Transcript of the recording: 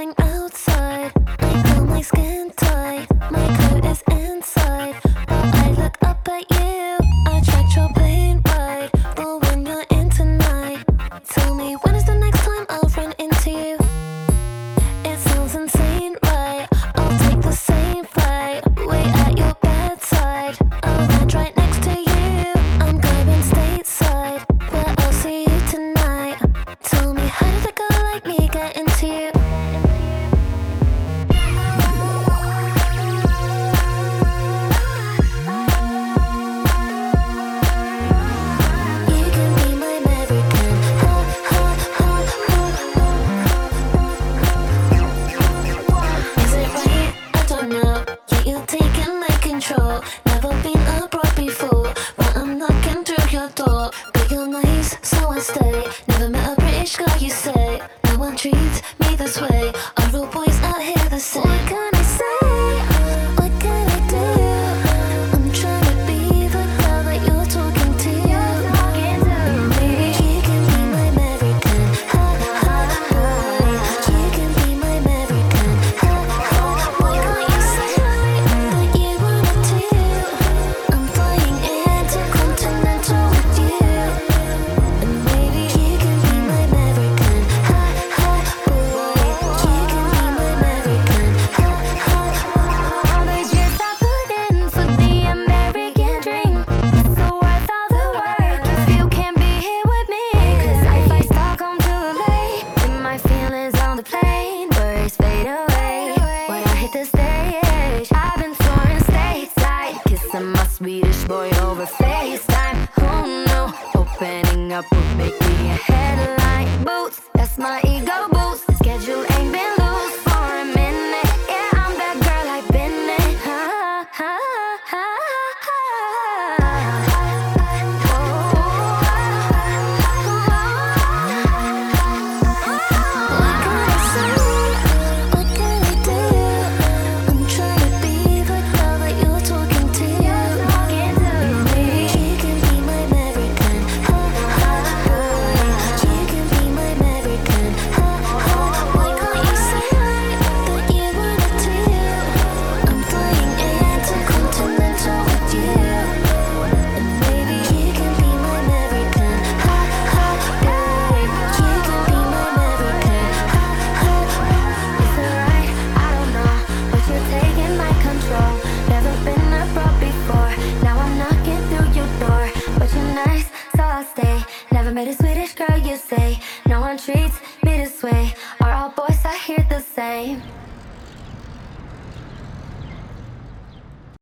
standing outside. I feel my skin tight, my coat is inside, but I look up at you. I tracked your plane ride, but when you're in tonight, tell me when is the next time I'll run into you? It sounds insane, right? I'll take the same flight, wait at your bedside. I'll land right next to you. I'm going stateside, but I'll see you tonight. Tell me, how did a girl like me get into you? You can be my American, ha ha ha ha. Is it right? I don't know. Yeah, you're taking my control. Never been abroad before, but I'm knocking through your door. But you're nice, so I stay. Never met a British girl, you say. No one treats me this way. Are all boys out here the same? What can I say? What can I do? I'm trying to be the girl that you're talking to. Maybe you can be my American, ha ha ha. You can be my American, ha ha. Why can't you say that you wanted to? I'm flying intercontinental with you. And maybe you can be my American, ha ha. Boy, you can be my American, ha ha. All the years I put in for the American dream, it's so worth all the work if you can't be here with me. 'Cause if I start home too late, then my feelings on the plane, worries fade away. When I hit the stage, I've been touring stateside, kissing my Swedish boy over FaceTime. Who knew opening up would make me a headline? Boots, that's my ego boost. Schedule ain't been loose for a minute. Yeah, I'm that girl I've been in. Ha ha ha ha. What can I say? What can I do? I'm trying to be the girl that you're talking to. Maybe you can be my American, ha ha ha. You can be my American, ha ha. Why can't you say that you wanted to? I'm flying intercontinental with you. And maybe you can be my American, ha ha. Boy, you can be my American, ha ha. Is it right? I don't know, but you're taking my control. Never been abroad before, now I'm knocking through your door. But you're nice, so I'll stay. Never met a Swedish girl, you say. No one treats me this way. Are all boys out here the same?